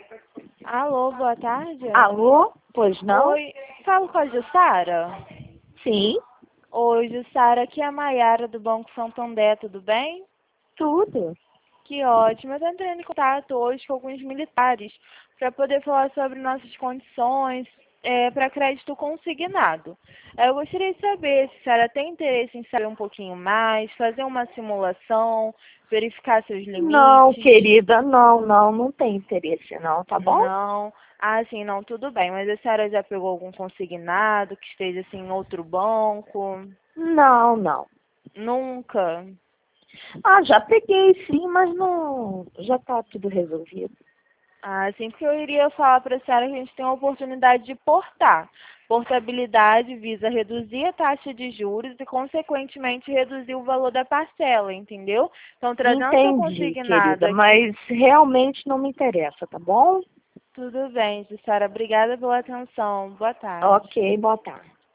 Alô, boa tarde. Alô? Pois não? Oi, falo com a Jussara? Sim, Oi, Jussara, aqui é a Maiara do Banco Santander, tudo bem? tudo. Que ótimo. Eu estou entrando em contato hoje com alguns militares para poder falar sobre nossas condições para crédito consignado. Eu gostaria de saber se a senhora tem interesse em saber um pouquinho mais, fazer uma simulação, verificar seus Não, limites. querida, não tem interesse não, tá bom? Não. Ah, sim, não, tudo bem. Mas a senhora já pegou algum consignado que esteja assim em outro banco? Não. Nunca. Ah, já peguei sim, mas não, já tá tudo resolvido. Ah, sim, porque eu iria falar para a senhora que a gente tem a oportunidade de portar. Portabilidade visa reduzir a taxa de juros e, consequentemente, reduzir o valor da parcela, entendeu? Então, trazendo seu Entendi, consignado querida, aqui. mas realmente não me interessa, tá bom? Tudo bem, Jussara. Obrigada pela atenção. Boa tarde. Ok, boa tarde.